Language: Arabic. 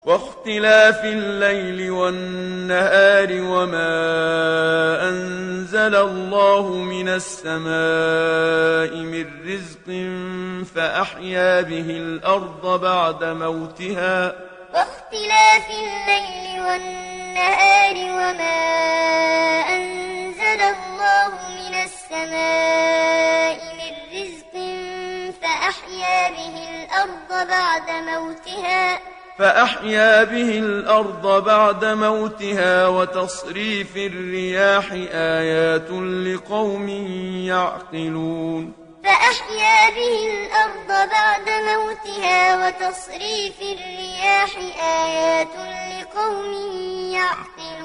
واختلاف الليل والنهار وما أنزل الله من السماء من رزق فأحيا به الأرض بعد موتها واختلاف الليل والنهار وما أنزل الله من السماء من رزق فأحيا به الأرض بعد موتها وتصريف الرياح آيات لقوم يعقلون فأحيا به الأرض بعد موتها وتصريف الرياح آيات لقوم يعقلون